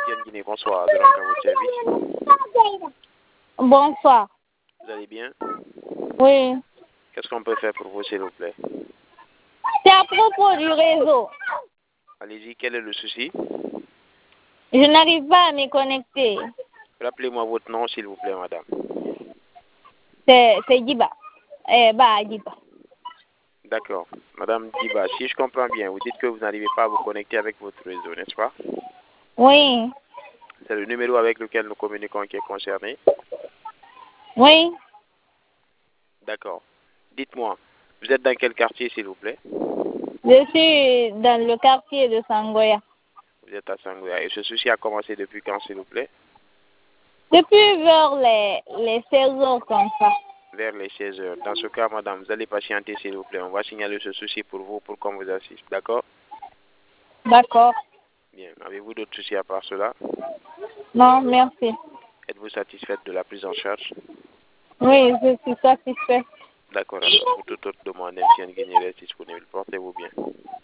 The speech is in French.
MTN Guinée, bonsoir. De à votre service. Bonsoir. Vous allez bien? Oui. Qu'est-ce qu'on peut faire pour vous, s'il vous plaît? C'est à propos du réseau. Allez-y, quel est le souci? Je n'arrive pas à me connecter. Rappelez-moi votre nom, s'il vous plaît, madame. C'est Diba. Diba. D'accord. Madame Diba, si je comprends bien, vous dites que vous n'arrivez pas à vous connecter avec votre réseau, n'est-ce pas? Oui. C'est le numéro avec lequel nous communiquons qui est concerné? Oui. D'accord. Dites-moi, vous êtes dans quel quartier, s'il vous plaît? Je suis dans le quartier de Sangoya. Vous êtes à Sangoya. Et ce souci a commencé depuis quand, s'il vous plaît? Depuis vers les 16 heures comme ça. Vers les 16 heures. Dans ce cas, madame, vous allez patienter, s'il vous plaît. On va signaler ce souci pour vous, pour qu'on vous assiste. D'accord? D'accord. Bien. Avez-vous d'autres soucis à part cela? Non, merci. Êtes-vous satisfaite de la prise en charge? Oui, je suis satisfait. D'accord. Alors, pour toute autre demande, MTN Guinée reste disponible. Portez-vous bien.